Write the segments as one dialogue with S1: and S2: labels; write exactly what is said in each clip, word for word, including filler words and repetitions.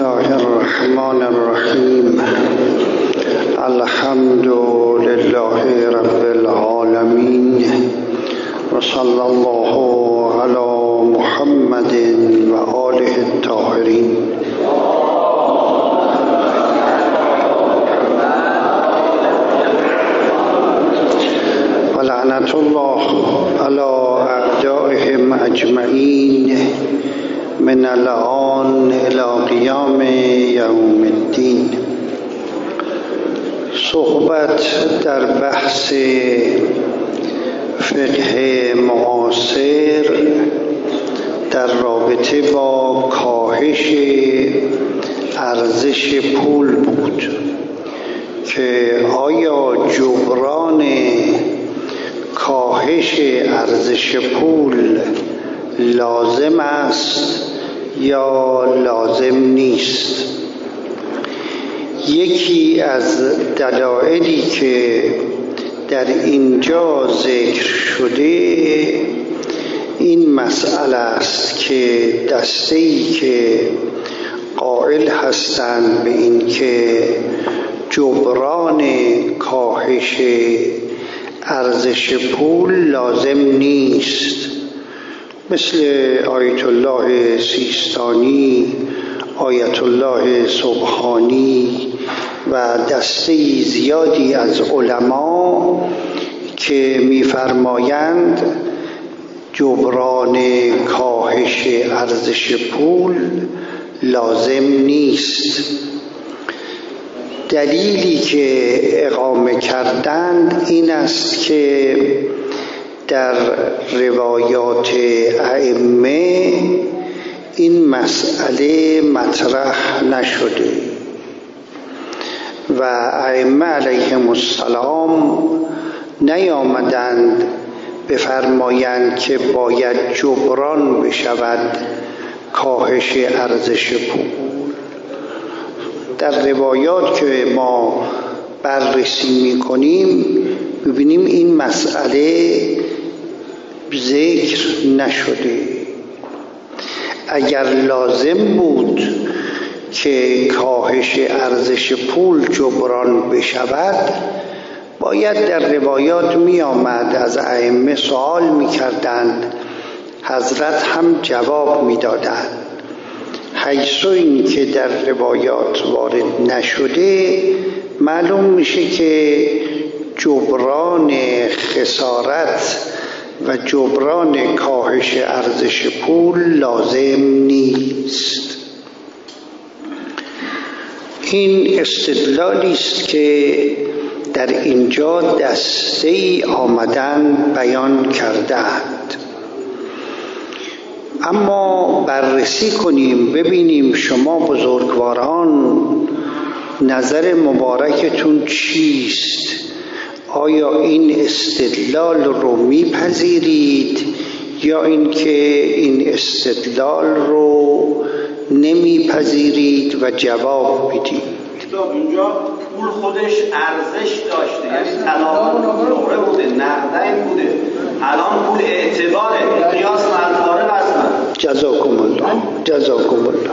S1: الله الرحمن الرحیم. الحمد لله رب العالمین و صلی الله علی محمد و آله الطاهرین. و لعنت الله علی اعدائهم اجمعین من الآن الی قیام یوم الدین. صحبت در بحث فقه معاصر در رابطه با کاهش ارزش پول بود که آیا جبران کاهش ارزش پول لازم است یا لازم نیست. یکی از دلایلی که در اینجا ذکر شده این مسئله است که دسته‌ای که قائل هستند به این که جبران کاهش ارزش پول لازم نیست، مثل آیت الله سیستانی، آیت الله سبحانی و دسته زیادی از علما که می‌فرمایند جبران کاهش ارزش پول لازم نیست. دلیلی که اقامه کردند این است که در روایات ائمه این مسئله مطرح نشده و ائمه علیهم السلام نیامدند بفرمایند که باید جبران بشود کاهش ارزش پول. در روایات که ما بررسی می‌کنیم ببینیم این مسئله ذکر نشده. اگر لازم بود که کاهش ارزش پول جبران بشود باید در روایات می آمد، از ائمه سوال می کردند، حضرت هم جواب می دادند. حیث این که در روایات وارد نشده معلوم میشه که جبران خسارت و جبران کاهش ارزش پول لازم نیست. این استدلالی است که در اینجا دسته‌ای آمدن بیان کردند. اما بررسی کنیم ببینیم شما بزرگواران نظر مبارکتون چیست؟ آیا این استدلال رو میپذیرید یا اینکه این استدلال رو نمیپذیرید و جواب بدید؟
S2: اینجا پول خودش ارزش داشته، یعنی طلا نقره بوده، نقدین بوده. الان پول اعتباره، قیاس مع وزن.
S1: جزاکم الله جزاکم الله.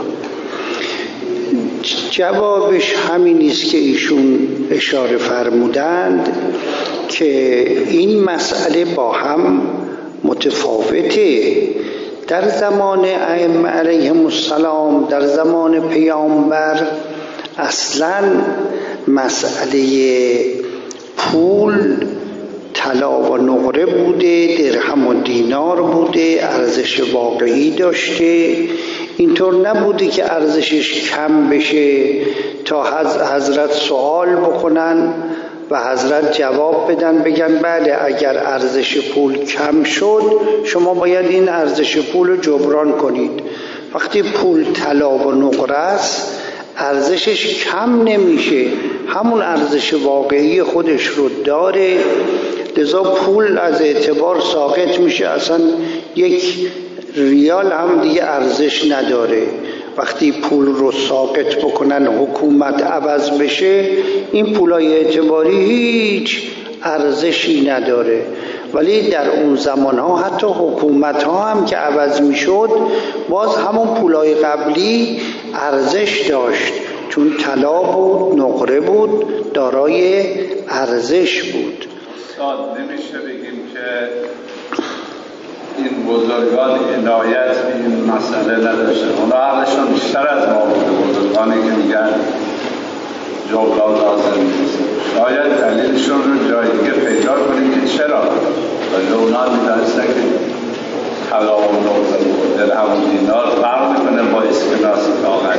S1: جوابش همین است که ایشون اشاره فرمودند که این مسئله با هم متفاوته. در زمان ائمه علیهم السلام، در زمان پیامبر، اصلاً مسئله پول طلا و نقره بوده، درهم و دینار بوده، ارزش واقعی داشته. اینطور نبوده که ارزشش کم بشه تا حضرت سوال بکنن و حضرت جواب بدن بگن بله اگر ارزش پول کم شد شما باید این ارزش پول رو جبران کنید. وقتی پول طلا و نقره است ارزشش کم نمیشه، همون ارزش واقعی خودش رو داره، لذا پول از اعتبار ساقط میشه، اصلا یک ریال هم دیگه ارزش نداره. وقتی پول رو ساقط بکنن حکومت عوض بشه این پولای اعتباری هیچ ارزشی نداره. ولی در اون زمان ها حتی حکومت ها هم که عوض می شد باز همون پولای قبلی ارزش داشت، چون طلا بود، نقره بود، دارای ارزش بود.
S3: استاد نمیشه بگیم که این بزرگان عنایت به این مسئله نداشتن؟ اونا عقلشون بیشتر از ما بوده، بزرگانی که میگن جبران لازم نیست. شاید دلیلشون رو جای دیگه پیدا کنیم که چرا، ولی اونا میدانستن که طلا و نقره درهم و دینار فرق میکنه با اسکناس کاغذ.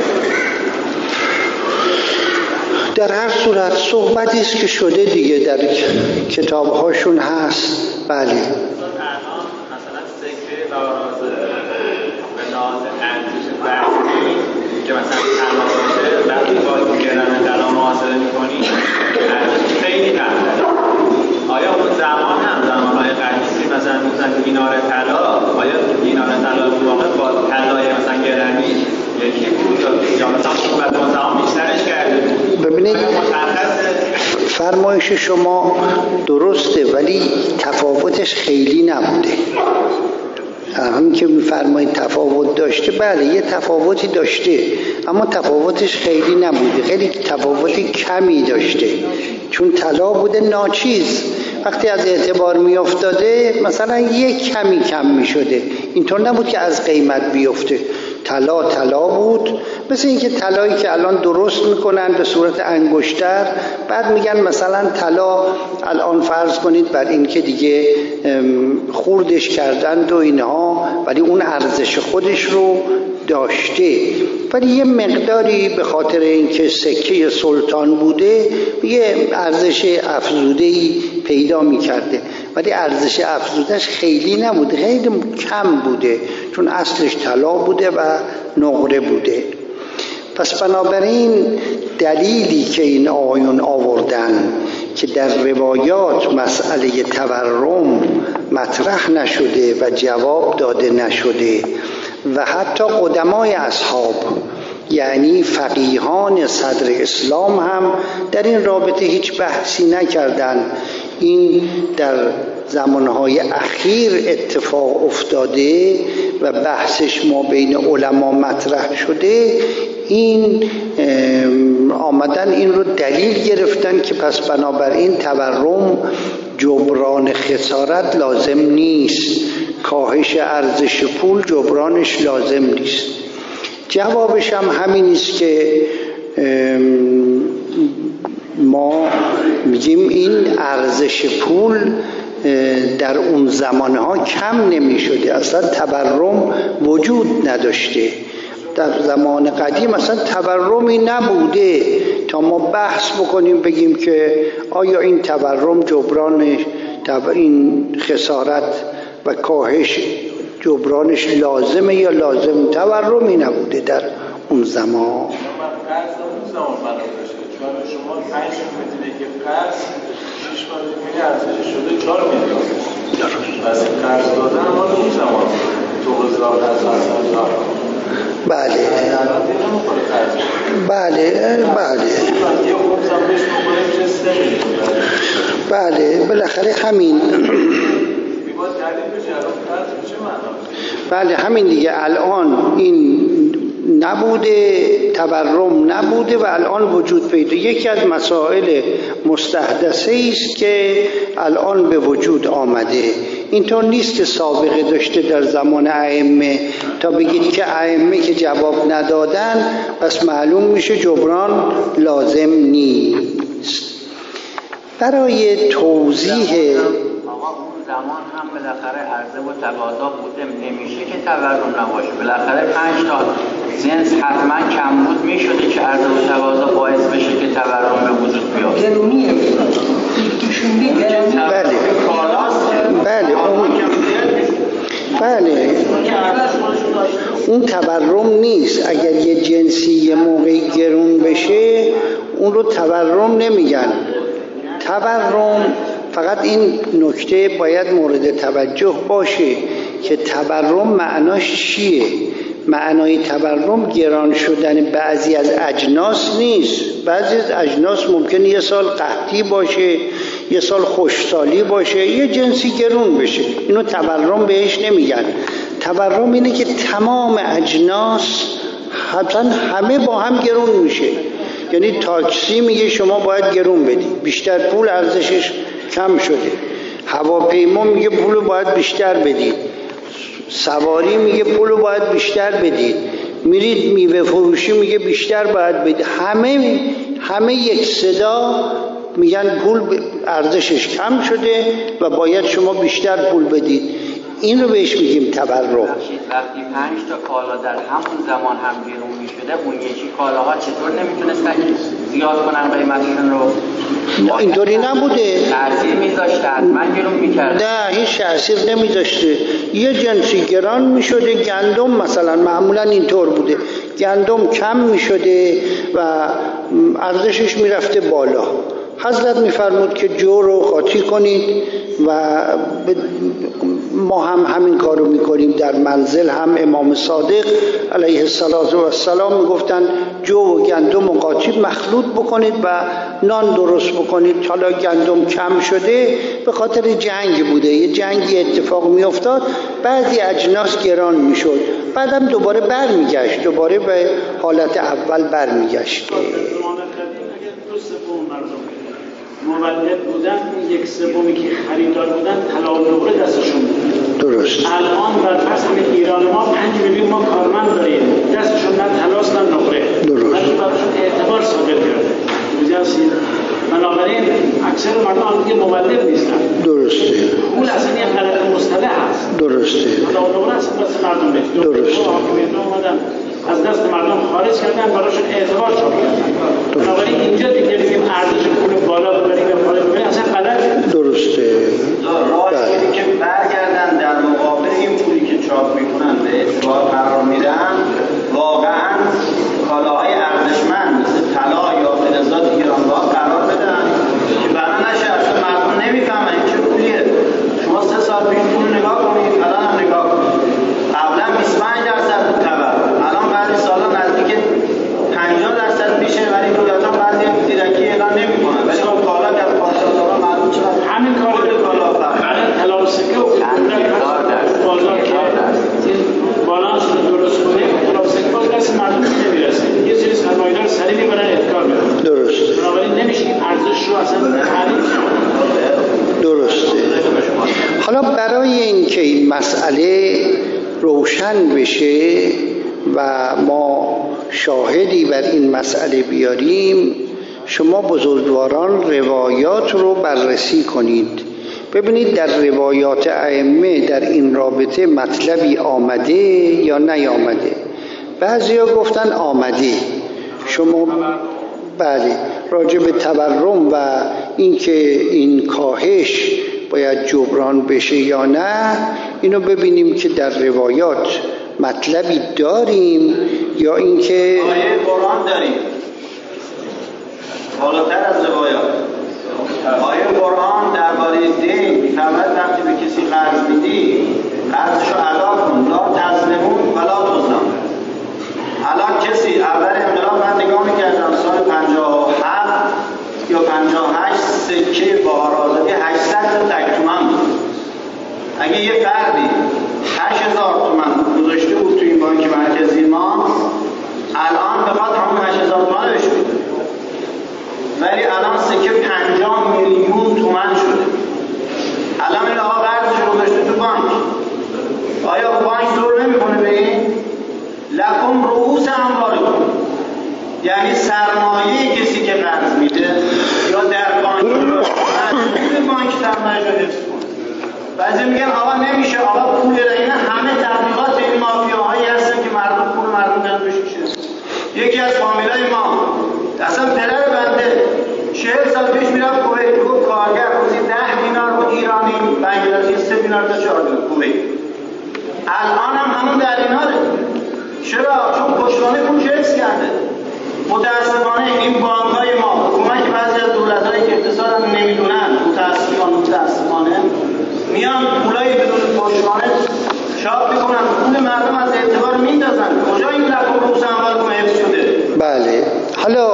S1: در هر صورت صحبتی است که شده دیگه، در کتاب‌هاشون هست. بله
S2: مثلا سکه و آرازه به لحاظ ارزش فرضی که مثلا طلا باشه، وقتی با گرم طلا محاسبه می‌کنی ارزش خیلی کم داره. آیا اون زمان هم زمان‌های قدیمی مثلا مثلا دینار طلا، آیا دینار طلا تو واقع با طلای مثلا گرمی یکی بود یا مثلا بعد اون زمان بیشترش کرده بود؟
S1: ببینید فرمایش شما درسته، ولی تفاوتش خیلی نبوده. همین که میفرمایید تفاوت داشته، بله یه تفاوتی داشته، اما تفاوتش خیلی نبوده، خیلی تفاوت کمی داشته، چون طلا بوده ناچیز، وقتی از اعتبار می افتاده مثلا یک کمی کم می شده، اینطور نبود که از قیمت بیفته. طلا طلا بود، مثل اینکه طلایی که الان درست میکنن به صورت انگشتر، بعد میگن مثلا طلا الان فرض کنید بر این که دیگه خوردش کردند و اینها، ولی اون ارزش خودش رو داشته، ولی یه مقداری به خاطر اینکه سکه سلطان بوده یه ارزش افزوده‌ای پیدا میکرده، ولی ارزش افزودهش خیلی نبوده، خیلی کم بوده، چون اصلش طلا بوده و نقره بوده. پس بنابراین دلیلی که این آیون آوردن که در روایات مسئله تورم مطرح نشده و جواب داده نشده و حتی قدمای اصحاب یعنی فقیهان صدر اسلام هم در این رابطه هیچ بحثی نکردند، این در زمانهای اخیر اتفاق افتاده و بحثش ما بین علما مطرح شده، این آمدن این رو دلیل گرفتن که پس بنابراین تورم جبران خسارت لازم نیست، کاهش ارزش پول جبرانش لازم نیست. جوابش هم همین است که ما میگیم این ارزش پول در اون زمانها کم نمی شده، اصلا تورم وجود نداشته. در زمان قدیم اصلا تورمی نبوده تا ما بحث بکنیم بگیم که آیا این تورم جبران این خسارت و کاهش جبرانش لازمه یا لازم. تورمی نبوده در اون زمان.
S4: چون شما پنج میلیون که قرض شش میلیون ارزش شده چهار میلیون. واسه قرض دادن ما اون زمان تو هزار از هزار.
S1: بله. بله بله. بله بالاخره همین. بله همین دیگه، الان این نبوده، تورم نبوده و الان وجود پیدا. یکی از مسائل مستحدثه است که الان به وجود آمده. اینطور نیست که سابقه داشته در زمان ائمه تا بگید که ائمه که جواب ندادن پس معلوم میشه جبران لازم نیست. برای توضیح
S5: زمان هم بالاخره عرضه و تقاضا بوده، نمیشه که تورم نباشه. بالاخره پنج تا جنس حتما کم بود میشده که عرضه و تقاضا باعث بشه که تورم به وجود بیاد.
S1: گرونیه بله بله اون بله اون تورم نیست. اگر یه جنسی یه موقعی گرون بشه اون رو تورم نمیگن. تورم فقط این نکته باید مورد توجه باشه که تورم معناش چیه. معنای تورم گران شدن بعضی از اجناس نیست. بعضی از اجناس ممکنه یه سال قحطی باشه، یه سال خوشسالی باشه، یه جنسی گرون بشه، اینو تورم بهش نمیگن. تورم اینه که تمام اجناس حتما همه با هم گرون میشه. یعنی تاکسی میگه شما باید گرون بدی، بیشتر پول ارزشش کم شده. هواپیما میگه پول باید بیشتر بدید. سواری میگه پول باید بیشتر بدید. میرید میوه فروشی میگه بیشتر باید بدید. همه همه یک صدا میگن پول ارزشش کم شده و باید شما بیشتر پول بدید. این رو بهش میگیم تورم.
S5: وقتی پنج تا کالا در همون زمان هم گرون میشده، اون یکی کالاها چطور نمیتونستن زیاد کنن قیمتشون رو؟
S1: اینطوری نبوده.
S5: تأثیر میذاشته، حتما گرون میکرد.
S1: نه، هیچ تأثیر نمیذاشته. یه جنسی گران میشده. گندم مثلا معمولا اینطور بوده، گندم کم میشده و ارزشش میرفته بالا. حضرت میفرمود که جو رو قاطی کنید و ما هم همین کارو میکنیم. در منزل هم امام صادق علیه السلام میگفتن جو و گندم و قاطی مخلوط بکنید و نان درست بکنید. حالا گندم کم شده به خاطر جنگ بوده، یه جنگی اتفاق میافتاد، بعضی اجناس گران میشد، بعدم دوباره برمیگشت، دوباره به حالت اول برمیگشت.
S6: مولد بودن، یک سومی که خریدار بودن طلا و نقره دستشون بود.
S1: درست.
S6: الان بر فرض کنید ایران ما پنج میلیون ما کارمند داریم، دستشون نه طلاست نه نقره.
S1: درست.
S6: ولی براشون اعتبار ثابت کرده. بنابراین اکثر مردم الان دیگه مولد نیستن.
S1: درسته.
S6: اون اصلا یه غلط مصطلح هست.
S1: درسته.
S6: طلا و نقره اصلا دست مردم نیست.
S1: درسته.
S6: حاکمیت اومدن از دست مردم خارج کردن، براشون اعتبار ثابت کردن. بنابراین اینجا دیگه میگیم ارزش پول بالا ببریم یا پایین ببریم اصلا غلطه.
S1: درسته.
S7: راهی اینه که برگردن در مقابل این پولی که چاپ میکنن به اعتبار قرار میدن، واقعا کالاهای ارزشمند مثل طلا یا فلزات گرانبها قرار بدن که بنا نشه اصلا مردم نمیفهمن چه پولیه. شما سه سال پیش پول نگاه کنید، الان هم نگاه کنید. قبلا بیست و پنج درصد بود تورم، الان بعضی سالا نزدیک پنجاه درصد میشه، ولی رویاتا بعضی زیرکی اعلام نمیکنن، ولی اون کالا در پانزده سال معلوم چقدر همین کار کالا
S6: الان طلا و سکه و بازار که بالانس رو درست کنه، طلا و سکه باز دست مردم نمیرسه. یه سری سرمایه‌دار سریع میبرن احتکار میکنن.
S1: درست.
S6: بنابراین نمیشه این ارزش رو اصلا تعریف کنه.
S1: درسته. حالا برای اینکه این مسئله روشن بشه و ما شاهدی بر این مسئله بیاریم، شما بزرگواران روایات رو بررسی کنید. ببینید در روایات ائمه در این رابطه مطلبی آمده یا نیامده. بعضیا گفتن آمده. شما بله راجع به تورم و اینکه این کاهش باید جبران بشه یا نه، اینو ببینیم که در روایات مطلبی داریم یا اینکه
S7: آیه قرآن داریم بالاتر از روایات. آیه قرآن درباره دین می‌فرماید وقتی به کسی قرض میدی قرضشو ادا کن، لا تظلمون ولا تظلمون. الان کسی اول انقلاب من نگاه می‌کردم سال پنجاه و هفت یا پنجاه و هشت سکه بهار آزادی هشتصد تا تک تومن بود. اگه یه فردی هشت هزار تومن گذاشته بود تو این بانک مرکزی ما، الان بخواد همون هشت هزار تومن بهش بده، ولی الان سکه پنجاه میلیون تومن شده. الان این آقا قرضش رو گذاشته تو بانک، آیا بانک دور نمیکنه به این؟ لکم رؤوس اموالکم، یعنی سرمایه کسی که قرض میده یا در بانک مسئول بانک سرمایه رو حفظ کنه. بعضی میگن آقا نمیشه، آقا پول اینه همه تبلیغات این مافیاهایی هستن که مردم پول مردم دارن بشوشن. یکی از فامیلای ما اصلا پدر بنده چهل سال پیش میرفت کویت، گفت کارگر روزی ده دینار بود ایرانی، بنگلادشی سه دینار تا چهار دینار کویت. الان هم همون ده دیناره. چرا؟ چون پشتوانه پولش حفظ کرده. متاسفانه این بانک‌های ما، حکومت که بعضی از دولت‌هایی که اقتصاد هم نمیدونن، متاسفانه متاسفانه میان پولای بدون پشتوانه چاپ میکنن، پول مردم از اعتبار میندازن. کجا این لکم رؤوس اموالکم حفظ شده؟
S1: بله. حالا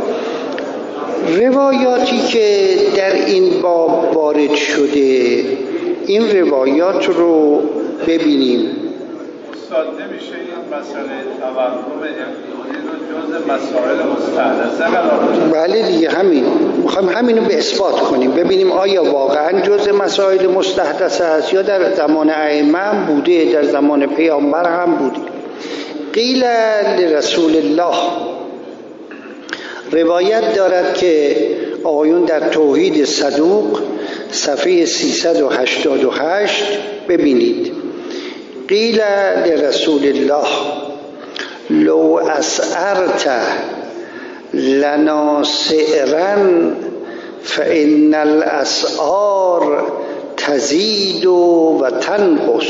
S1: روایاتی که در این باب وارد شده، این روایات رو ببینیم.
S3: استاد نمیشه این مسئله تورم امروزی رو جز مسائل مستحدثه قرار بدیم؟
S1: بله دیگه، همین میخوایم همینو به اثبات کنیم، ببینیم آیا واقعا جز مسائل مستحدثه است یا در زمان ائمه هم بوده، در زمان پیامبر هم بوده. قیل لرسول الله، روایت دارد که آقایون در توحید صدوق صفحه سیصد و هشتاد و هشت ببینید. قیل لرسول الله لو اسعرت لنا سعرا فإن الاسعار تزید و تنقص.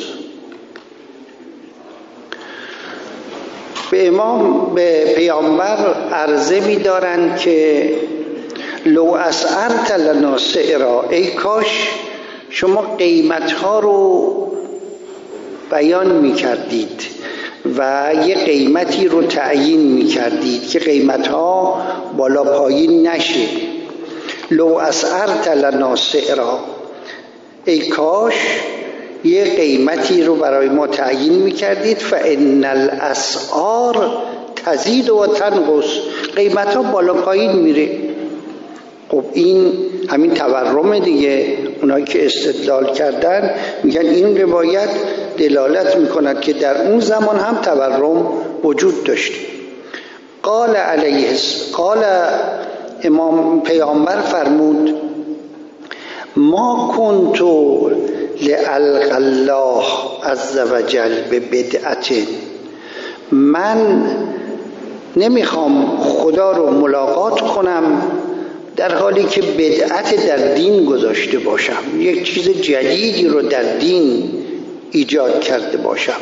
S1: به امام به پیامبر عرضه می دارند که لو اسعرت لنا سعرا، ای کاش شما قیمت ها رو بیان می کردید و یه قیمتی رو تعیین می کردید که قیمت ها بالا پایین نشه. لو اسعرت لنا سعرا، ای کاش یه قیمتی رو برای ما تعیین می کردید. فإن الاسعار تزید و تنقص، قیمت ها بالا پایین میره. خب این همین تورم دیگه. اونایی که استدلال کردن میگن این روایت دلالت میکند که در اون زمان هم تورم وجود داشت. قال علیه قال امام پیامبر فرمود ما کنت لألقى الله عز وجل ببدعت، من نمیخوام خدا رو ملاقات کنم در حالی که بدعت در دین گذاشته باشم، یک چیز جدیدی رو در دین ایجاد کرده باشم.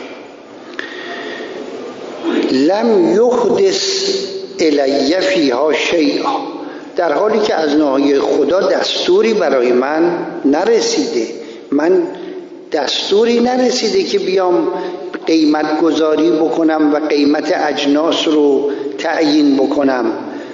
S1: لم یحدث الی فیها شیئا، در حالی که از ناحیه خدا دستوری برای من نرسیده. من دستوری نرسیده که بیام قیمت گذاری بکنم و قیمت اجناس رو تعیین بکنم.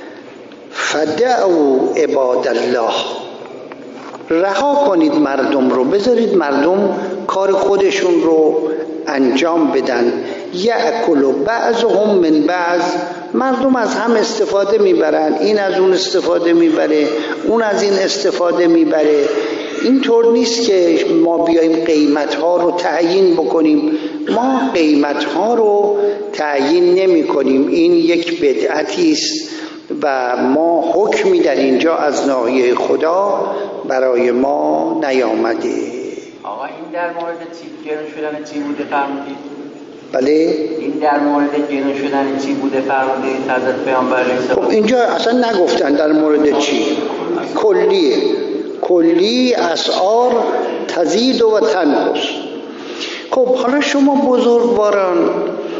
S1: فدعوا عباد الله، رها کنید مردم رو، بذارید مردم کار خودشون رو انجام بدن. یأکل بعضهم من بعض، مردم از هم استفاده میبرن، این از اون استفاده میبره، اون از این استفاده میبره. اینطور نیست که ما بیایم قیمت ها رو تعیین بکنیم. ما قیمت ها رو تعیین نمی کنیم، این یک بدعتی است و ما حکمی در اینجا از ناحیه خدا برای ما نیامده.
S5: آقا این در مورد چی گرون شدن چی بوده فرمودید؟
S1: بله
S5: این در مورد گرون شدن چی بوده فرمودید حضرت پیامبر؟
S1: خب اینجا اصلا نگفتن در مورد چی، کلیه، کلی اسعار تزید و تنقص. خب حالا شما بزرگواران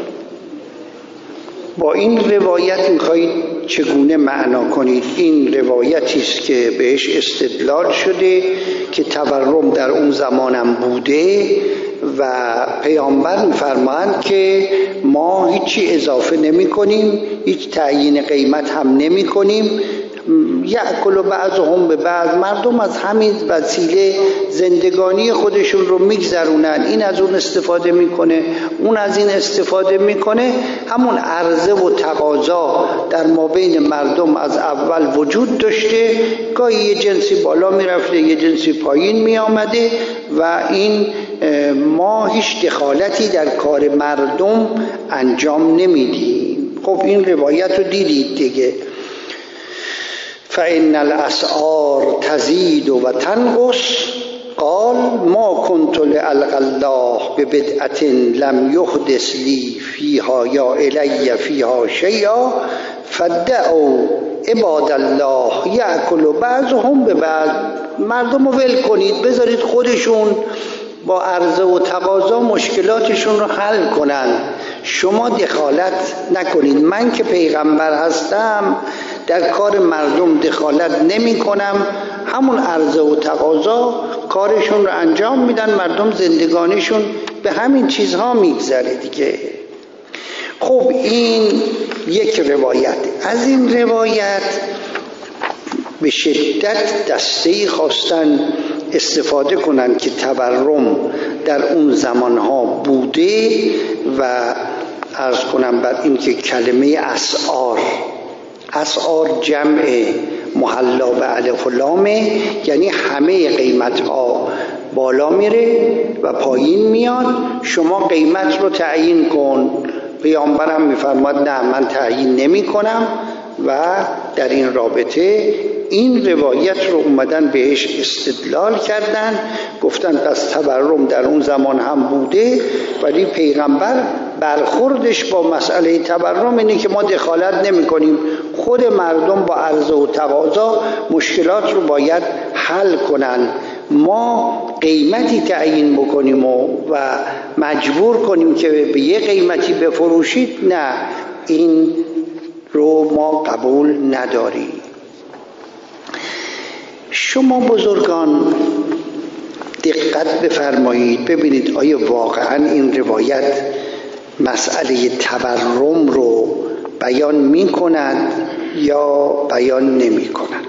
S1: با این روایت میخواهید چگونه معنا کنید؟ این روایتی است که بهش استدلال شده که تورم در اون زمانم بوده و پیامبر میفرمایند که ما هیچی اضافه نمی کنیم، هیچ تعیین قیمت هم نمی کنیم. یأکل بعضهم به بعض، مردم از همین وسیله زندگانی خودشون رو میگذرونن، این از اون استفاده میکنه، اون از این استفاده میکنه. همون عرضه و تقاضا در مابین مردم از اول وجود داشته، گاهی یه جنسی بالا میرفته یه جنسی پایین میامده و این ما هیچ دخالتی در کار مردم انجام نمیدیم. خب این روایت رو دیدید دیگه. فإن الأسعار تزيد وتنقص قال ما كنت لألقى الله ببدعة لم يحدث لي فيها يا إلي فيها شيئا فادعوا عباد الله يأكل بعضهم ببعض. مردم رو ول کنید، بذارید خودشون با عرضه و تقاضا مشکلاتشون رو حل کنن، شما دخالت نکنید. من که پیغمبر هستم در کار مردم دخالت نمی کنم، همون عرضه و تقاضا کارشون رو انجام میدن، مردم زندگانیشون به همین چیزها میگذره دیگه. خب این یک روایت. از این روایت به شدت دسته‌ای خواستن استفاده کنن که تورم در اون زمانها بوده و عرض کنم بر این که کلمه اسعار اسعار جمع محلا به الف و لامه، یعنی همه قیمت ها بالا میره و پایین میاد، شما قیمت رو تعیین کن. پیامبرم میفرماد نه من تعیین نمی کنم و در این رابطه این روایت رو اومدن بهش استدلال کردن، گفتن پس تورم در اون زمان هم بوده، ولی پیغمبر برخوردش با مسئله تورم اینه که ما دخالت نمی کنیم، خود مردم با عرضه و تقاضا مشکلات رو باید حل کنن، ما قیمتی تعیین بکنیم و, و مجبور کنیم که به یه قیمتی بفروشید، نه، این رو ما قبول نداریم. شما بزرگان دقت بفرمایید ببینید آیا واقعا این روایت مسئله تورم رو بیان می کند یا بیان نمی کند.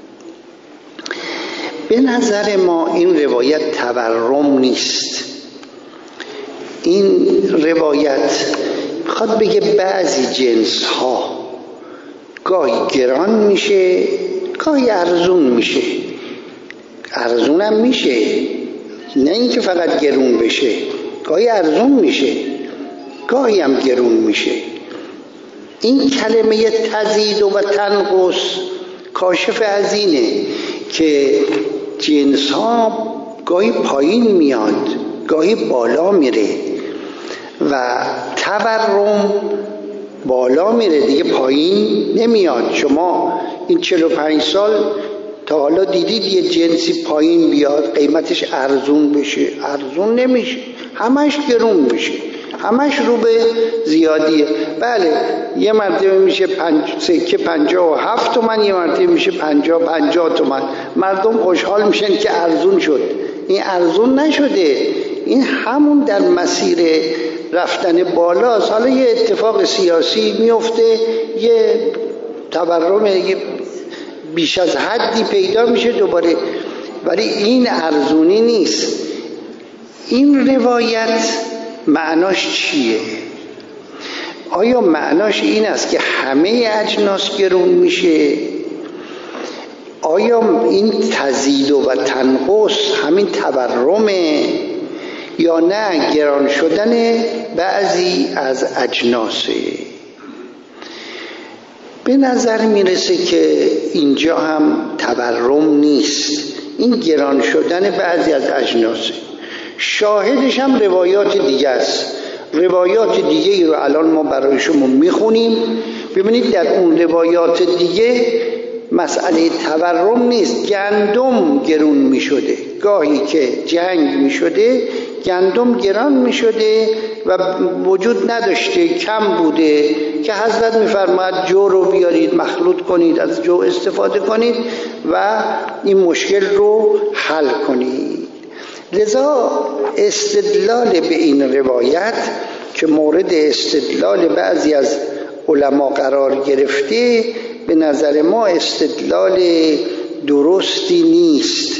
S1: به نظر ما این روایت تورم نیست. این روایت میخواد بگه بعضی جنس ها گاهی گران میشه گاهی ارزون میشه. ارزون هم میشه، نه اینکه فقط گرون بشه، گاهی ارزون میشه گاهی هم گرون میشه. این کلمه تزید و تنقص کاشف از اینه که جنس ها گاهی پایین میاد گاهی بالا میره و تورم بالا میره دیگه پایین نمیاد. شما این چهل و پنج سال تا حالا دیدید یه جنسی پایین بیاد قیمتش ارزون بشه؟ ارزون نمیشه، همش گرون میشه، همش رو به زیادیه. بله یه مرتبه میشه پنج سکه پنجاه و هفت تومن، یه مرتبه میشه پنجاه پنجاه تومن، مردم خوشحال میشن که ارزون شد. این ارزون نشده، این همون در مسیر رفتن بالاست. حالا یه اتفاق سیاسی میفته، یه تورم یه بیش از حدی پیدا میشه دوباره، ولی این ارزونی نیست. این روایت معناش چیه؟ آیا معناش این است که همه اجناس گرون میشه؟ آیا این تزید و تنقص همین تورمه یا نه گران شدن بعضی از اجناسه؟ به نظر میرسه که اینجا هم تورم نیست، این گران شدن بعضی از اجناسه. شاهدش هم روایات دیگه است. روایات دیگه ای رو الان ما برای شما میخونیم، ببینید در اون روایات دیگه مسئله تورم نیست. گندم گرون میشده، گاهی که جنگ میشده گندم گران میشده و وجود نداشته، کم بوده که حضرت میفرماید جو رو بیارید مخلوط کنید، از جو استفاده کنید و این مشکل رو حل کنید. لذا استدلال به این روایت که مورد استدلال بعضی از علما قرار گرفته به نظر ما استدلال درستی نیست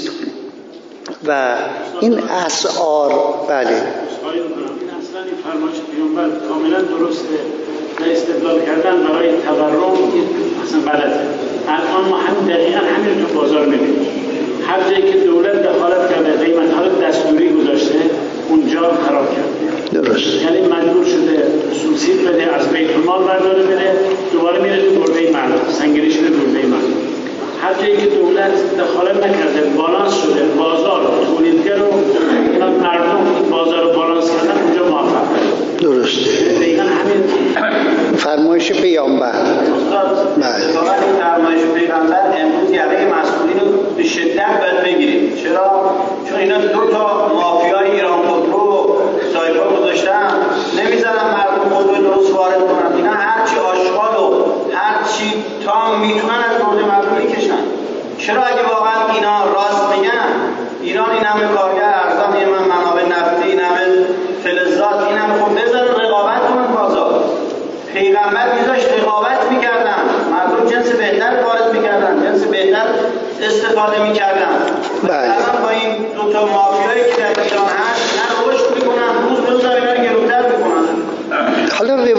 S1: و این اسعار بله
S6: این اصلا این فرمایش پیامبر کاملا درسته و استدلال کردن برای تورم اصلا غلطه. الان ما همین دقیقا همین تو بازار میبینیم، هر جایی که دولت دخالت کرده قیمت ها رو دستوری گذاشته اونجا خراب کرده.
S1: درست.
S6: یعنی مجبور شده سوبسید بده، از بیت المال برداره بده، دوباره میره تو گرده مردم، سنگینی شده گرده مردم. هر جایی که دولت دخالت نکرده بالانس شده بازار تولیدگر رو اینا مردم بازار رو بالانس کردن اونجا موفق.
S1: درسته.
S6: دقیقاً همین
S1: فرمایش پیامبر.
S7: بله. واقعا این فرمایش پیغمبر امروز یقه مسئولین رو به شدت باید بگیریم. چرا؟ چون اینا دو تا مافیای ایران خودرو سایپا گذاشتن، نمیذارن مردم خودرو درست وارد کنن. اینا هرچی آشغال و هرچی تام میتونن از برد مردم میکشن. چرا اگه واقعا اینا راست میگن ایران این همه کارگر ارزان، این همه منابع نفتی، این همه فلزات، این همه خب بذارن رقابت کنن بازار. پیغمبر میذاشت رقابت میکردن، مردم جنس بهتر وارد میکردن، جنس بهتر استفاده میکردن. الان با این دو تا مافیایی که در ایران هست نه رشد میکنن، روز به روز اینا رو گرونتر میکنن.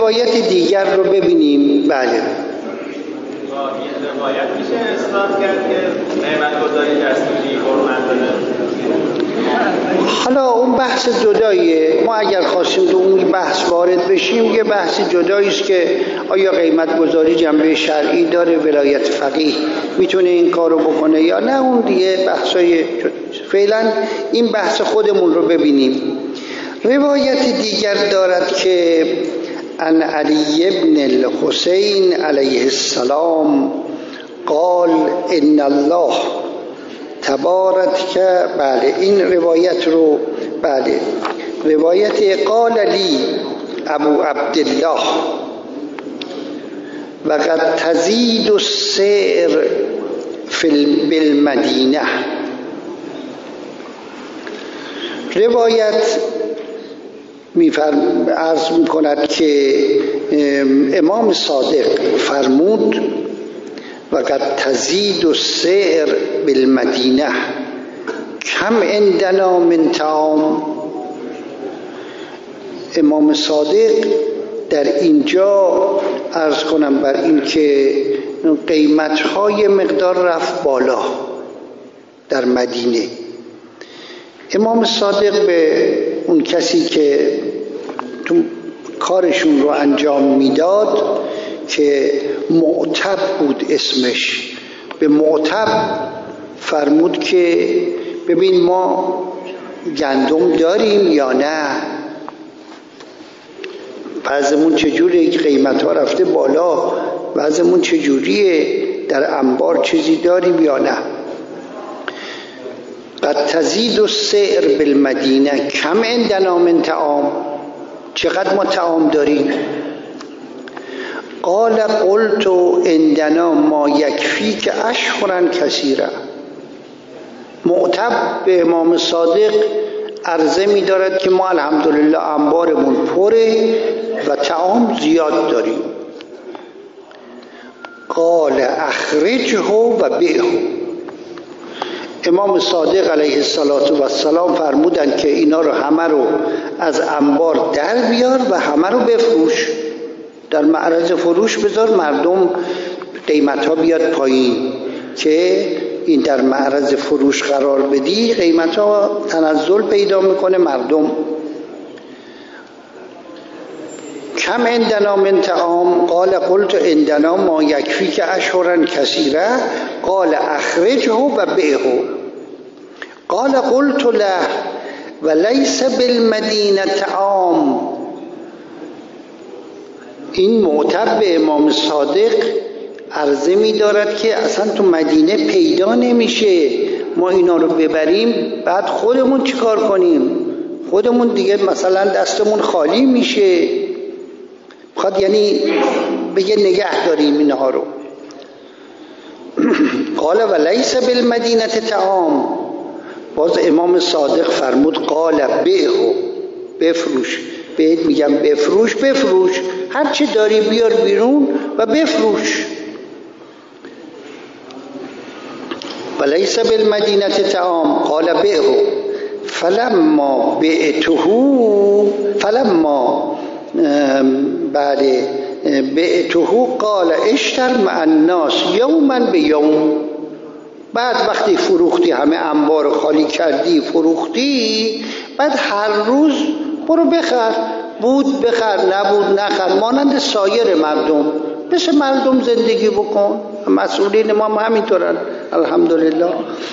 S1: روایت دیگر رو ببینیم. بله،
S2: با این روایت میشه اثبات کرد که نعمت گذاری دستوری قرآن داره.
S1: حالا اون بحث جداییه. ما اگر خواستیم تو اون بحث وارد بشیم یه بحث جدایی است که آیا قیمت گذاری جنبه شرعی داره، ولایت فقیه میتونه این کارو بکنه یا نه، اون دیگه بحثای جدایی. فعلا این بحث خودمون رو ببینیم. روایت دیگر دارد که عن علی ابن الحسین علیه السلام قال ان الله تبارک که بله این روایت رو بله روایت قال لی ابو عبدالله و قد تزید السعر فی بالمدینه. روایت میفرم عرض میکند که امام صادق فرمود و قد تزید السعر بالمدینه کم عندنا من طعام. امام صادق در اینجا عرض کنم بر این که قیمت‌های مقدار رفت بالا در مدینه. امام صادق به اون کسی که تو کارشون رو انجام میداد که معتب بود اسمش، به معتب فرمود که ببین ما گندم داریم یا نه، وضعمون چجوره، قیمت ها رفته بالا، وضعمون چجوریه، در انبار چیزی داریم یا نه. قد تزید السعر بالمدینه کم عندنا من طعام، چقدر ما طعام داریم؟ قال قلت عندنا ما یکفی که اشهرا کثیره. معتب به امام صادق عرضه می دارد که ما الحمدلله انبارمون پره و طعام زیاد داریم. قال اخرجه و بیعه. امام صادق علیه السلام فرمودند که اینا رو همه رو از انبار در بیار و همه رو بفروش، در معرض فروش بذار، مردم قیمت ها بیاد پایین، که این در معرض فروش قرار بدی قیمت ها تنزل پیدا میکنه مردم. کم عندنا من طعام قال قلت عندنا ما یکفی که اشهرا کثیره قال اخرجه و بیعه. قال قلت له و لیس بالمدینه طعام. این معتب به امام صادق عرضه می دارد که اصلا تو مدینه پیدا نمیشه، ما اینا رو ببریم بعد خودمون چیکار کنیم؟ خودمون دیگه مثلا دستمون خالی میشه. خود یعنی بگه نگه داریم اینها رو. قال و لیس بالمدینه طعام. باز امام صادق فرمود قال بیعه، بفروش. بهت میگم بفروش، بفروش هر چی داری بیار بیرون و بفروش. و لیس بالمدینه طعام قال بیعه فلما بعته فلما بعد بعته قال اشتر مع الناس یوما به یوم. بعد وقتی فروختی، همه انبار رو خالی کردی فروختی، بعد هر روز برو بخر، بود بخر نبود نخر، مانند سایر مردم، مثل مردم زندگی بکن. مسئولین ما هم همینطورن الحمدلله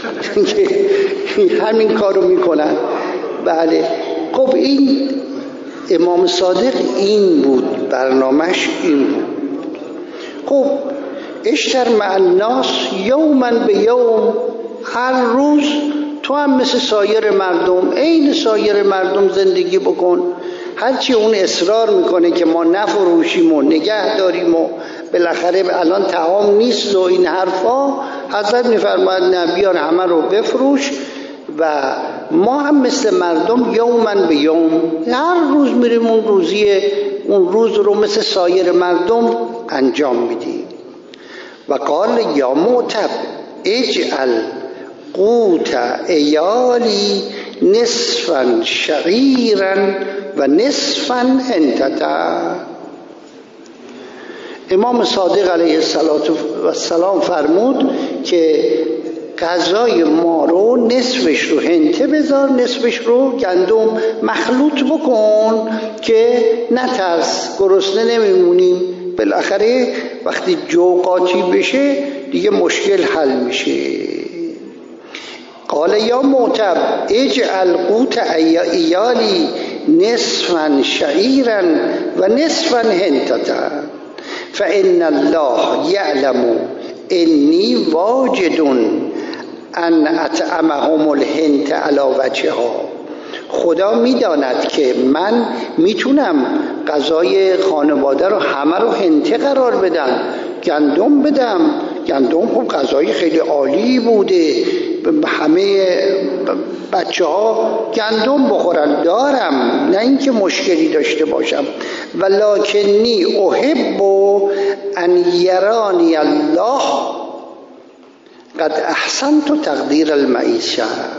S1: همین کارو میکنن. بله خب این امام صادق این بود، برنامهش این بود. خب اشتر مع الناس یوما به یوم، هر روز تو هم مثل سایر مردم، عین سایر مردم زندگی بکن. هرچی اون اصرار میکنه که ما نفروشیم و نگه داریم و بالاخره الان طعام نیست و این حرفا، حضرت میفرماید نه، بیار همه رو بفروش و ما هم مثل مردم یومن به یوم، هر روز میریم اون روزی اون روز رو مثل سایر مردم انجام میدیم. و قال یا معتب اجعل قوت ایالی نصفا شعیرا و نصفا انتتا. امام صادق علیه السلام فرمود که غذای ما رو نصفش رو هنته بذار، نصفش رو گندم مخلوط بکن که نترس، گرسنه نمیمونیم. بالاخره وقتی جو قاطی بشه دیگه مشکل حل میشه. قال یا معتب اجعل قوت ایالی نصفا شعیرا و نصفا هنتتا فإن الله یعلم انی واجد ان اطعمهم الهنت علی وجهها. خدا میداند که من میتونم غذای خانواده رو همه رو هنته قرار بدم، گندم بدم. گندم خب غذای خیلی عالی بوده، همه بچه ها گندم بخورن، دارم، نه اینکه مشکلی داشته باشم. ولکنی احب ان یرانی الله قد احسنت تقدیر المعیشه.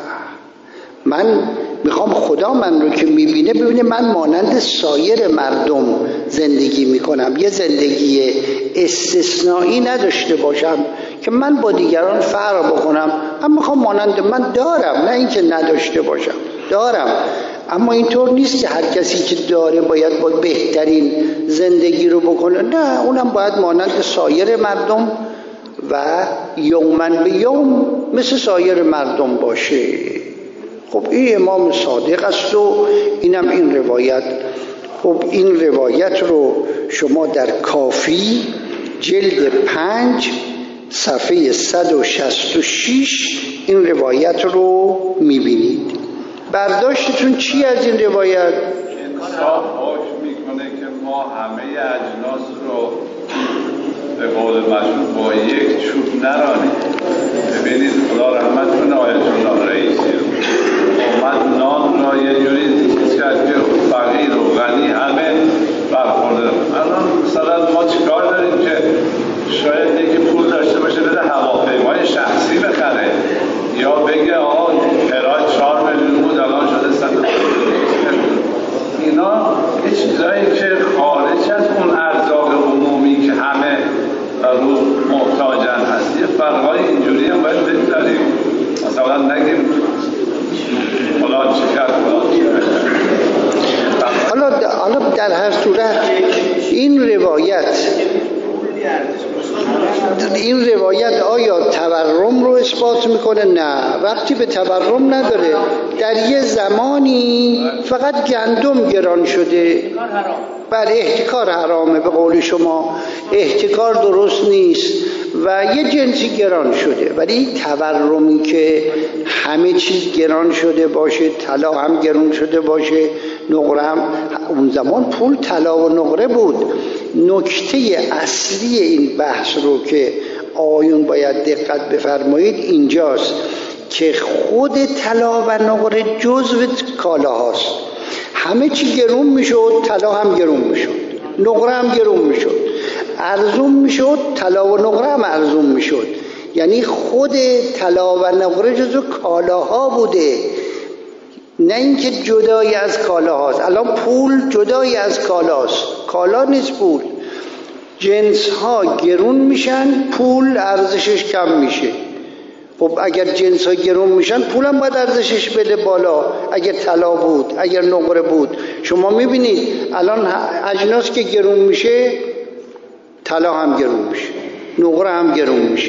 S1: من میخوام خدا من رو که میبینه ببینه من مانند سایر مردم زندگی میکنم، یه زندگی استثنایی نداشته باشم که من با دیگران فرق بکنم. من میخوام مانند من دارم، نه اینکه نداشته باشم، دارم. اما اینطور نیست که هر کسی که داره باید با بهترین زندگی رو بکنه، نه، اونم باید مانند سایر مردم و یومن به یوم مثل سایر مردم باشه. خب این امام صادق است و اینم این روایت. خب این روایت رو شما در کافی جلد پنج صفحه صد و شصت و شش این روایت رو میبینید. برداشتتون چی از این روایت؟
S3: انصاف حکم میکنه که ما همه اجناس رو به قول مشهور با یک چوب نرانیم. ببینید خدا رحمت کنه آیت الله رئیسی رو اومد نان را یه جوری چیز کرد که فقیر و غنی همه برخورده. الان مثلا ما چیکار داریم که شاید یکی پول داشته باشه بده هواپیمای شخصی بخره یا بگه آقا کرایه چهار میلیون بود الان شده صد. اینا یه چیزایی که خارج از اون ارزاق عمومی که همه روز محتاجن هست. یه فرقای اینجوری هم باید بگذاریم. مثلا نگیم فلان چی کرد فلان چی کرد.
S1: حالا حالا در هر صورت این روایت این روایت آیا تورم رو اثبات میکنه؟ نه، ربطی به تورم نداره. در یه زمانی فقط گندم گران شده، بله احتکار حرامه به قول شما، احتکار درست نیست و یه جنسی گران شده. ولی تورمی که همه چیز گران شده باشه، طلا هم گران شده باشه، نقره هم، اون زمان پول طلا و نقره بود. نکته اصلی این بحث رو که آیون باید دقت بفرمایید اینجاست که خود طلا و نقره جزو کالاهاست. همه چی گرون میشد، طلا هم گرون میشد، نقره هم گرون میشد، ارزون میشد، طلا و نقره هم ارزون میشد. یعنی خود طلا و نقره جزو کالاها بوده، نه اینکه جدای از کالاهاست. الان پول جدای از کالاست، کالا نیست پول. جنس ها گرون میشن، پول ارزشش کم میشه. خب اگر جنس ها گرون میشن پول هم باید ارزشش بده بالا. اگر طلا بود، اگر نقره بود. شما میبینید الان اجناس که گرون میشه طلا هم گرون میشه، نقره هم گرون میشه.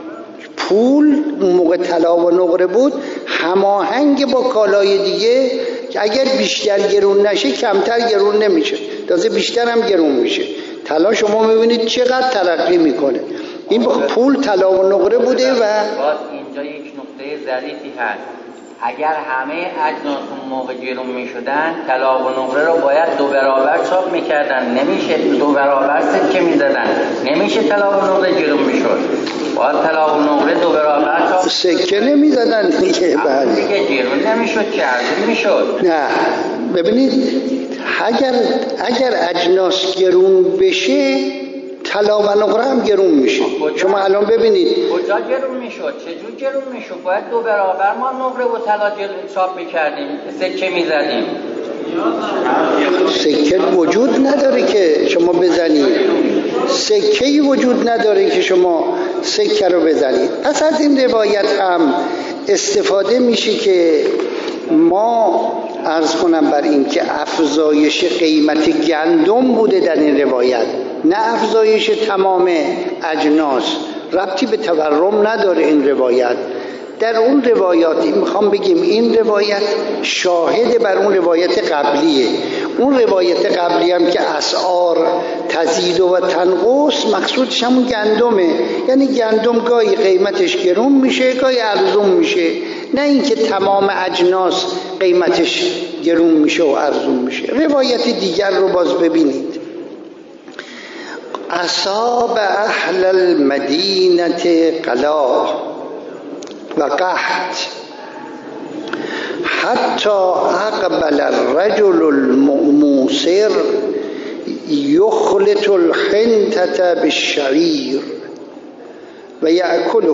S1: پول اون موقع طلا و نقره بود هماهنگ با کالای دیگه که اگر بیشتر گرون نشه کمتر گرون نمیشه، تازه بیشتر هم گرون میشه. طلا شما میبینید چقدر ترقی میکنه. این پول طلا و نقره بوده و
S5: باز اینجا یک نقطه ظریفی هست. اگر همه اجناس اون موقع گرون میشدن طلا و نقره رو باید دو برابر چاپ میکردن، نمیشه دو برابر سکه میزدن، نمیشه طلا و نقره گرون میشد، باید طلا و نقره دو برابر چاپ
S1: سکه نمیزدن دیگه. بله
S5: دیگه گرون نمیشد که ارزون میشد.
S1: نه ببینید اگر اگر اجناس گرون بشه طلا و نقره هم گرون میشه. شما الان ببینید
S5: کجا گرون میشد، چجور گرون میشد؟ باید دو برابر ما نقره و طلا چاپ میکردیم، سکه میزدیم.
S1: سکه وجود نداره که شما بزنید. سکه‌ای وجود نداره که شما سکه رو بزنید. پس از این روایت هم استفاده میشه که ما عرض کنم بر این که افزایش قیمت گندم بوده در این روایت، نه افزایش تمام اجناس. ربطی به تورم نداره این روایت. در اون روایاتی میخوام بگیم این روایت شاهد بر اون روایت قبلیه. اون روایت قبلی هم که اسعار تزید و تنقص مقصودش همون گندمه، یعنی گندم گاهی قیمتش گرون میشه گاهی ارزون میشه، نه اینکه تمام اجناس قیمتش گرون میشه و ارزون میشه. روایت دیگر رو باز ببینید. اصاب اهل المدینه قلا و قحط حتی اقبل الرجل المؤموسر یخلط الحنطة بالشعیر و یأکله.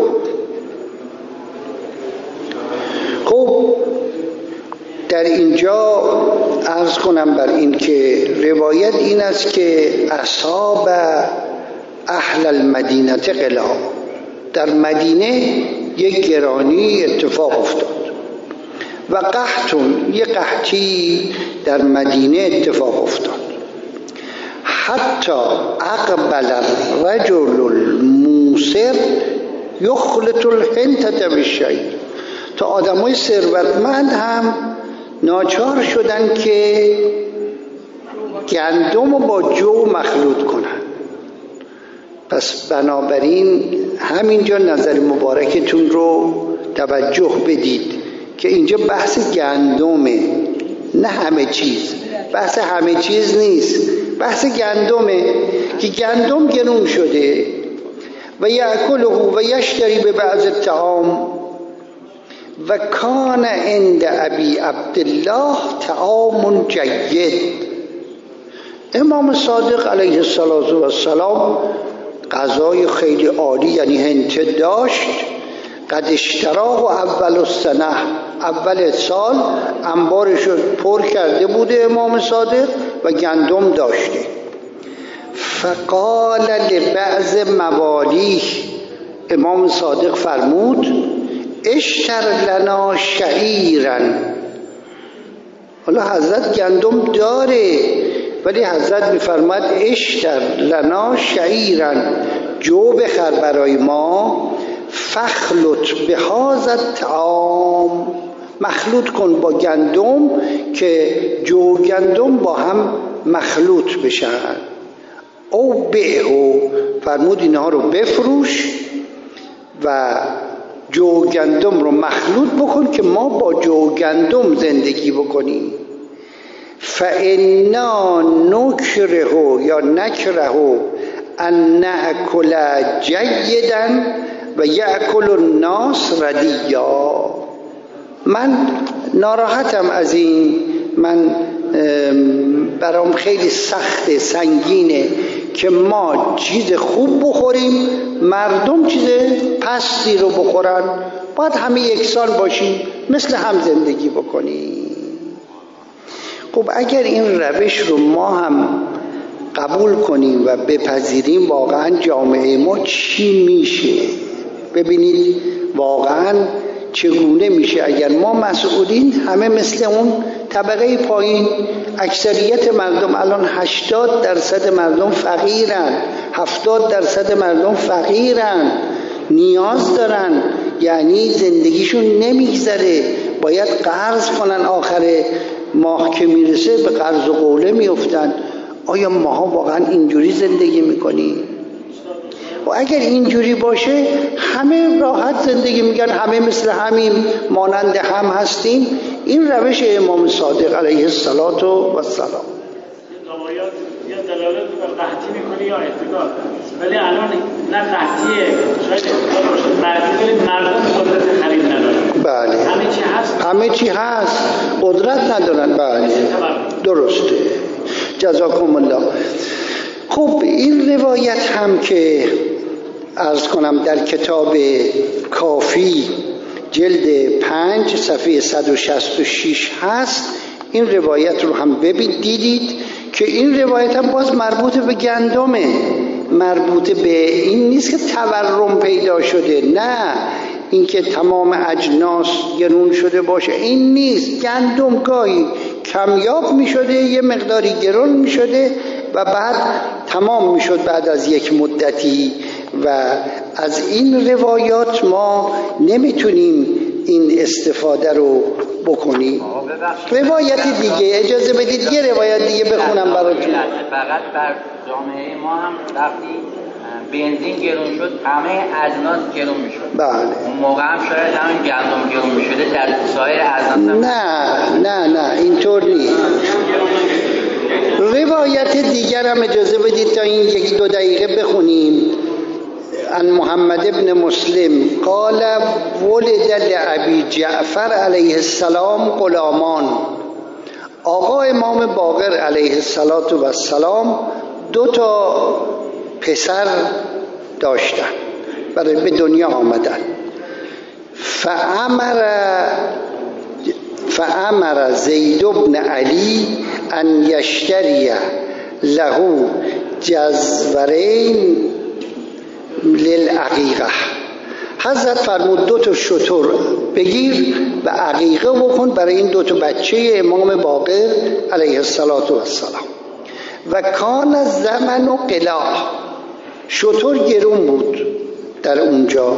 S1: خب در اینجا عرض کنم بر این که روایت این است که اصاب اهل المدینه قلا، در مدینه یک گرانی اتفاق افتاد، و قحطون، یک قحطی در مدینه اتفاق افتاد. حتی اقبل الرجل الموسر یخلط الحنطة بالشعیر، تا آدمای ثروتمند هم ناچار شدن که گندم رو با جو مخلوط کنن. پس بنابراین همینجا نظر مبارکتون رو توجه بدید که اینجا بحث گندمه، نه همه چیز. بحث همه چیز نیست، بحث گندمه که گندم گرون شده. و یأکله و یشتری به بعض الطعام و کان عند ابی عبدالله طعام جید. امام صادق علیه السلام غذای خیلی عالی یعنی هنته داشت. قد اشتراه و اول السنه، اول سال انبارش رو پر کرده بوده امام صادق و گندم داشته. فقال لبعض موالیه، امام صادق فرمود اشتر لنا شعیرا. حالا حضرت گندم داره ولی حضرت میفرماد اشتر لنا شعیرا، جو بخر برای ما، فخلط به هذا الطعام، مخلوط کن با گندم که جو و گندم با هم مخلوط بشن. او بیعو، فرمود اینها رو بفروش و جو و گندم رو مخلوط بکن که ما با جو و گندم زندگی بکنیم. فانا نکره یا نکره ان نأکل جیدا و یأکل الناس ردیا. من ناراحتم از این، من برام خیلی سخت سنگینه که ما چیز خوب بخوریم مردم چیز پستی رو بخورن. باید همه یکسان باشیم، مثل هم زندگی بکنیم. خب اگر این روش رو ما هم قبول کنیم و بپذیریم، واقعا جامعه ما چی میشه؟ ببینید واقعا چگونه میشه اگر ما مسئولین همه مثل اون طبقه پایین. اکثریت مردم الان هشتاد درصد مردم فقیرن، هفتاد درصد مردم فقیرن، نیاز دارن، یعنی زندگیشون نمیگذره، باید قرض کنن، آخر ماه که میرسه به قرض و قوله میفتن. آیا ماها واقعا اینجوری زندگی میکنیم؟ و اگر اینجوری باشه همه راحت زندگی میگن، همه مثل همین، مانند هم هستیم. این روش امام صادق علیه السلام و السلام.
S6: روایات یا دلالت بر قحطی میکنه یا اعتدال، ولی الان نه قحطیه، شاید اعتدال باشه، قحطی ولی مردم قدرت خرید ندارن.
S1: بله
S6: همه چی هست،
S1: همه چی هست، قدرت ندارن. بله درسته، جزاکم الله. خب این روایت هم که عرض کنم در کتاب کافی جلد پنج صفحه صد و شصت و شش هست. این روایت رو هم ببین دیدید که این روایت هم باز مربوط به گندمه، مربوط به این نیست که تورم پیدا شده، نه اینکه تمام اجناس گرون شده باشه، این نیست. گندم گاهی کمیاب می شده، یه مقداری گرون می شده و بعد تمام می شد بعد از یک مدتی. و از این روایات ما نمیتونیم این استفاده رو بکنیم. روایت دیگه اجازه بدید یه روایت دیگه بخونم براتون.
S5: فقط بر جامعه ما هم وقتی بنزین گرون شد همه اجناس گرون میشد.
S1: بله.
S5: اون موقع هم شاید همین گندم گرون میشده، در سایر اجناس
S1: نه نه نه اینطور نیست. روایت دیگر هم اجازه بدید تا این یکی دو دقیقه بخونیم. عن محمد ابن مسلم قال ولد لأبی جعفر علیه السلام غلامان. آقا امام باقر علیه السلام دو تا پسر داشتن، برای به دنیا آمدن. فامر فامر زید بن علی ان یشتری له جزورین للعقیقه. حضرت فرمود دو تا شتر بگیر و عقیقه بکن برای این دو تا بچه امام باقر علیه السلام. و کان زمن و قلاع، شتر گرون بود در اونجا.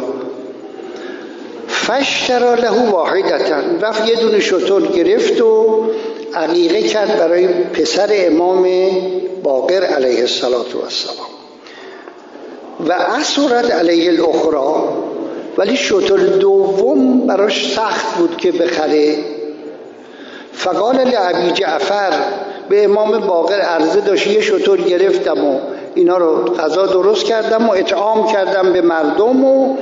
S1: فاشتری له واحدتا، رفت یه دونه شتر گرفت و عقیقه کرد برای پسر امام باقر علیه السلام. و اسرت علیه الاخرى، ولی شتر دوم براش سخت بود که بخره. فقال لابی جعفر، به امام باقر عرضه داشت یه شتر گرفتم و اینا رو غذا درست کردم و اطعام کردم به مردم و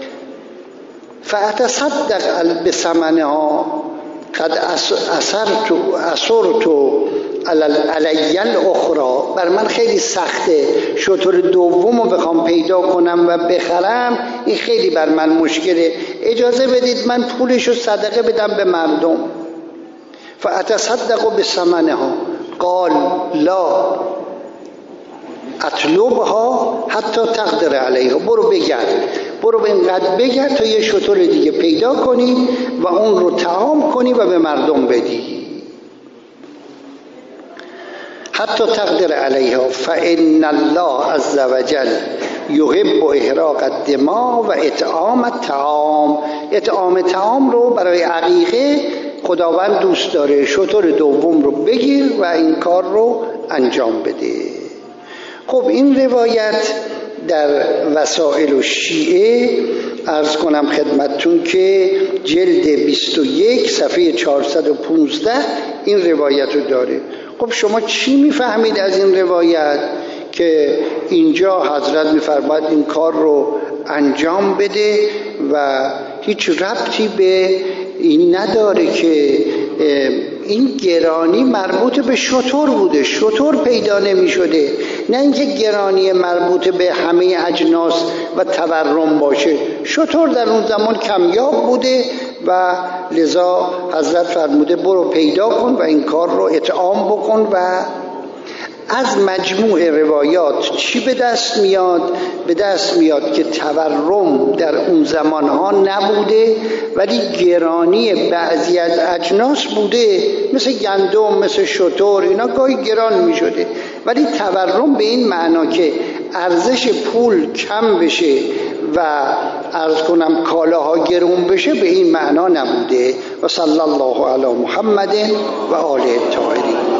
S1: فاتصدق بثمنها قد اثرت اثرت علی الاخرى، بر من خیلی سخته شتر دوم رو بخوام پیدا کنم و بخرم، این خیلی بر من مشکله، اجازه بدید من پولش رو صدقه بدم به مردم. فاتصدق بثمنها قال لا اطلبها حتی تقدر علیها، برو بگرد، برو به اینقدر بگرد تا یه شتر دیگه پیدا کنی و اون رو طعام کنی و به مردم بدی. حتی تقدر علیها فإن الله عز وجل یحب احراق الدماء و اطعام الطعام. اطعام طعام رو برای عقیقه خداوند دوست داره. شتر دوم رو بگیر و این کار رو انجام بده. خب این روایت در وسائل الشیعه عرض کنم خدمتتون که جلد بیست و یک صفحه چهارصد و پانزده این روایت رو داره. خب شما چی میفهمید از این روایت؟ که اینجا حضرت میفرماید این کار رو انجام بده و هیچ ربطی به این نداره که این گرانی مربوط به شتر بوده، شتر پیدا نمی شده، نه اینکه گرانی مربوط به همه اجناس و تورم باشه. شتر در اون زمان کمیاب بوده و لذا حضرت فرموده برو پیدا کن و این کار رو اطعام بکن. و از مجموع روایات چی به دست میاد؟ به دست میاد که تورم در اون زمانها نبوده، ولی گرانی بعضی از اجناس بوده، مثل گندم، مثل شتر، اینا گاهی گران میشده، ولی تورم به این معنا که ارزش پول کم بشه و عرض کنم کالاها گرون بشه به این معنا نبوده. و صلی الله علی محمد و آله الطاهرین.